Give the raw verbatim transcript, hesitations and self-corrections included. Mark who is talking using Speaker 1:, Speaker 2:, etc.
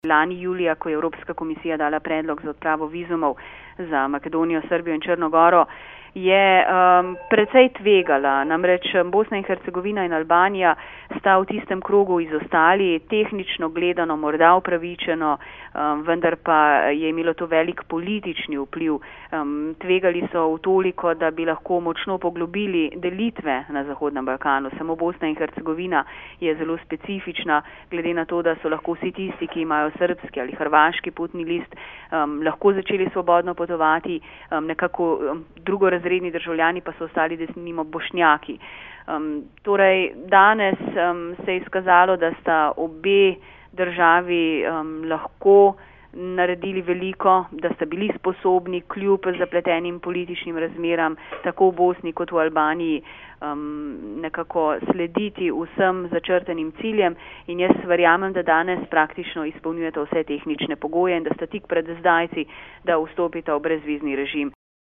Speaker 1: Lani julija, ko je Evropska komisija dala predlog za odpravo vizumov za Makedonijo, Srbijo in Črno goro, je um, precej tvegala. Namreč Bosna in Hercegovina in Albanija sta v tistem krogu izostali, tehnično gledano morda upravičeno, um, vendar pa je imelo to velik politični vpliv. Um, tvegali so v toliko, da bi lahko močno poglobili delitve na Zahodnem Balkanu. Samo Bosna in Hercegovina je zelo specifična, glede na to, da so lahko vsi tisti, ki imajo srbski ali hrvaški potni list, um, lahko začeli svobodno potovati, um, nekako um, drugorazredni državljani pa so ostali desnimo Bošnjaki. Um, torej, danes um, se je izkazalo, da sta obe državi um, lahko naredili veliko, da sta bili sposobni kljub zapletenim političnim razmeram tako v Bosni kot v Albaniji um, nekako slediti vsem začrtanim ciljem, in jaz verjamem, da danes praktično izpolnjujeta vse tehnične pogoje in da sta tik pred zdajci, da vstopita v brezvizni režim.